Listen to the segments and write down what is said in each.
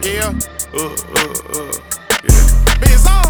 Yeah. Yeah. Biz on.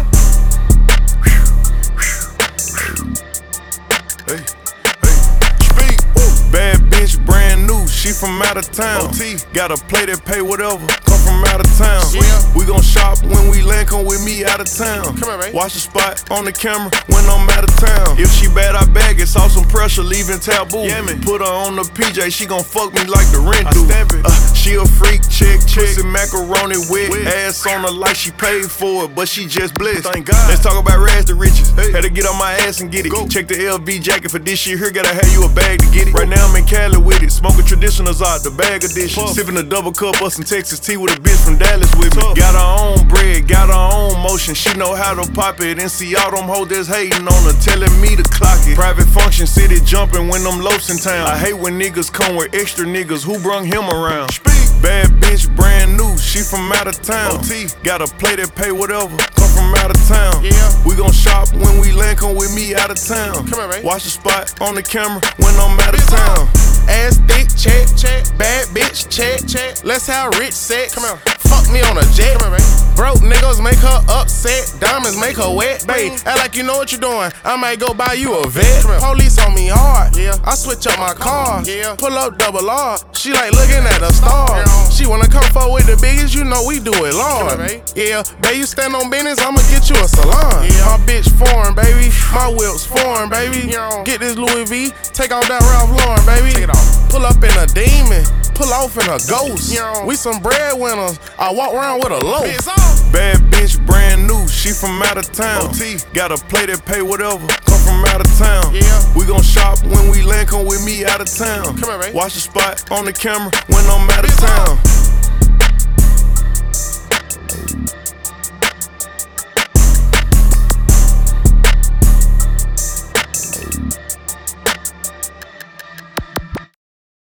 Hey, speak. Bad bitch, brand new, she from out of town. Got a play that pay whatever, come from out of town. Yeah. We gon' shop when we land, come with me out of town. Come on, babe. Watch the spot on the camera when I'm out of town. If she bad, I bag it, saw some pressure, leaving taboo. Yeah, man. Put her on the PJ, she gon' fuck me like the rent do. stamp it. She a freak, chick, pussy macaroni wet. Ass on her like she paid for it, but she just blessed. Thank God. Let's talk about rags to riches. Had to get on my ass and get it. Check the LV jacket for this shit here, gotta have you a bag to get it. Right now I'm in Cali with it, smoking traditionals out the bag edition. Sipping a double cup of some Texas tea with a bitch from Dallas with me. Got her own bread, got her own motion. She know how to pop it and see all them hoes that's hating on her, telling me to clock it. Private function, city jumping when them loafs in town. I hate when niggas come with extra niggas. Who brung him around? Bad bitch, brand new, she from out of town. Got a play that pay whatever, come from out of town. Yeah. We gon' shop when we land, come with me out of town. Come on, babe. Watch the spot on the camera when I'm out of town. Ass thick, check. Bad bitch, check. Let's have rich sex. Come on. Fuck me on a jet. Come on, babe. Broke niggas make her upset. Diamonds make her wet, babe. Act like you know what you're doing. I might go buy you a vet. Police on me hard. Yeah. I switch up my car. Yeah. Pull up double R. She like looking at the stars. She wanna come forward with the biggest, you know we do it long. Come on, babe. Yeah, babe, you stand on business, I'ma get you a salon. Yeah. My bitch foreign, baby. My whip's foreign, baby. Yeah. Get this Louis V. Take off that Ralph Lauren, baby. Take it off. Pull up in a demon. Pull off in a ghost. Yeah. We some breadwinners. I walk around with a loaf. Bad bitch, brand new, she from out of town. Got a play that pay whatever, come from out of town. Yeah. We gon' shop when we land, come with me out of town. Come on, babe. Watch the spot on the camera when I'm out of town.